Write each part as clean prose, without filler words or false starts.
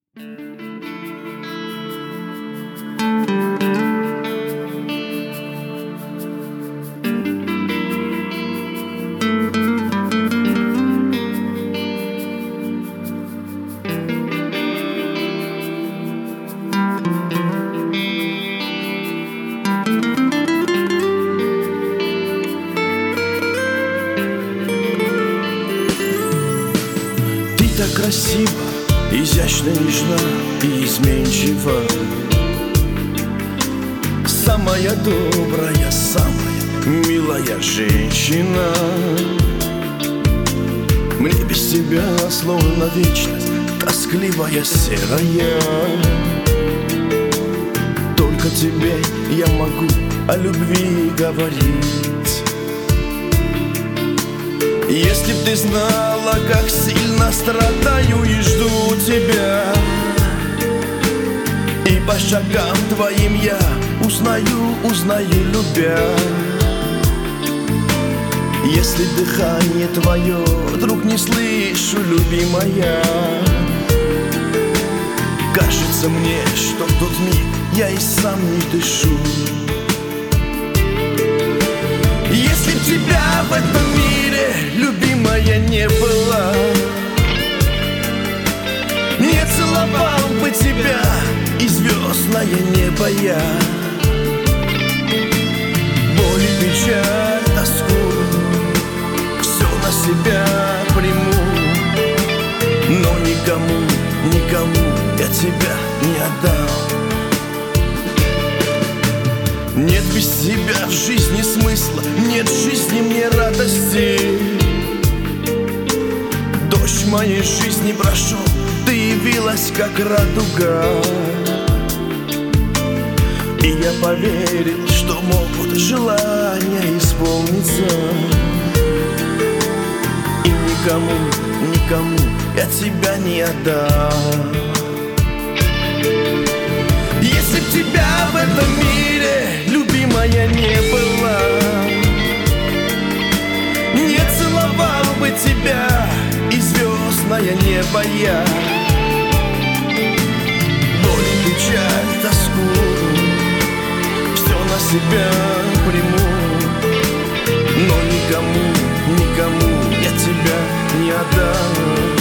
Так красиво, изящно, нежна и изменчива. Самая добрая, самая милая женщина. Мне без тебя словно вечность, тоскливая, серая. Только тебе я могу о любви говорить. Если б ты знала, как сильно страдаю и жду тебя, и по шагам твоим я узнаю, любя. Если дыхание твое вдруг не слышу, любимая, кажется мне, что в тот миг я и сам не дышу. Если б тебя в этом мире, любимая, не было, не целовал бы тебя и звездное небо я. Боль и печаль, тоску все на себя приму, но никому я тебя не отдам. Нет без тебя в жизни смысла, нет в жизни мне радости. Дождь моей жизни прошел, ты явилась как радуга. И я поверил, что могут желания исполниться, и никому я тебя не отдам. Если б тебя в этом мире, любимая, не было, не целовал бы тебя и звездное небо я. Боль и печаль, тоску все на себя приму, но никому я тебя не отдам.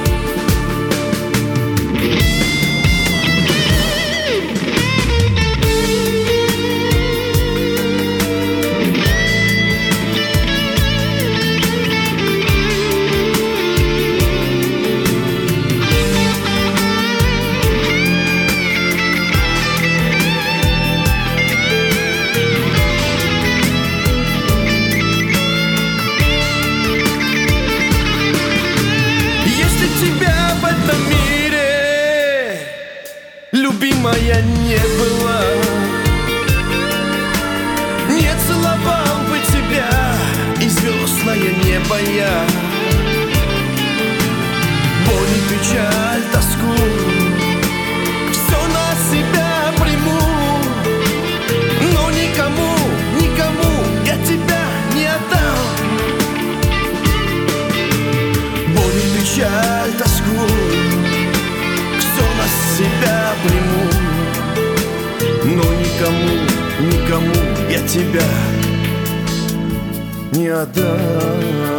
Тебя в этом мире, любимая, не было, не целовал бы тебя и звездное небо я. Боль и печаль, тоску все на себя приму, но никому я тебя не отдам. Боль и печаль, тоску все на себя приму, но никому я тебя не отдам.